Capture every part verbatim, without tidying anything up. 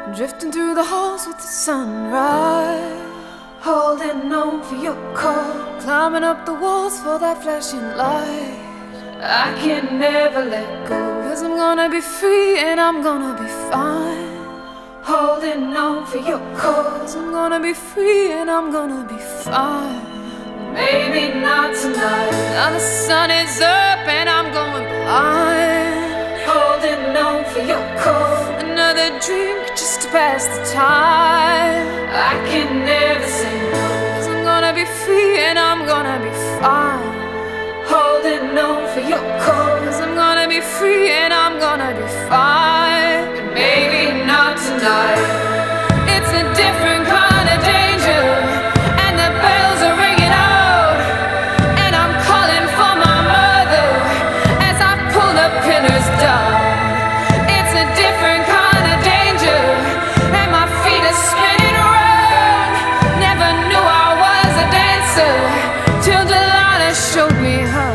Drifting through the halls with the sunrise, holding on for your call, climbing up the walls for that flashing light. I can never let go, 'cause I'm gonna be free and I'm gonna be fine. Holding on for your call, 'cause I'm gonna be free and I'm gonna be fine. Maybe not tonight. Now the sun is up and I'm going blind. Holding on for your call, another drink just to pass the time. I can never say no, 'cause I'm gonna be free and I'm gonna be fine. Holding on for your call, 'cause I'm gonna be free and I'm gonna be fine. But maybe not tonight. It's a different kind of danger, and the bells are ringing out, and I'm calling for my mother as I pull the pillars down. It's a different kind of danger, and my feet are spinning around. Never knew I was a dancer till Delilah showed me how.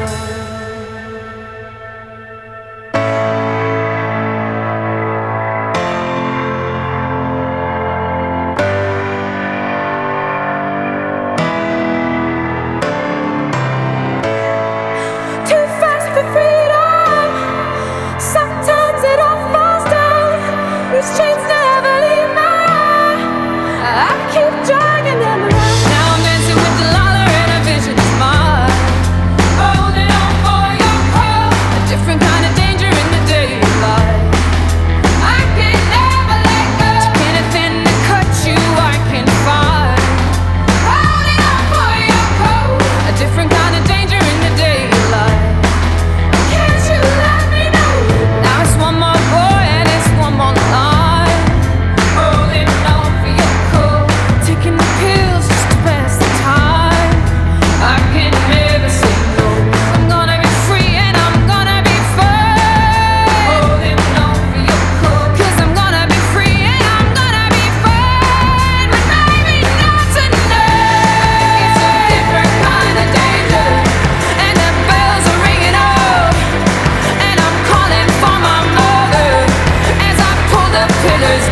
These chains never leave me. I keep dragging them around. Now I'm dancing with Delilah and a vision is mine. Holding on for your call, a different kind of danger in the daylight. I can never let go. Anything to cut you I can find. Holding on for your call, a different kind of danger in the daylight. Can't you let me know? Now it's one more boy and it's one more line. Pillars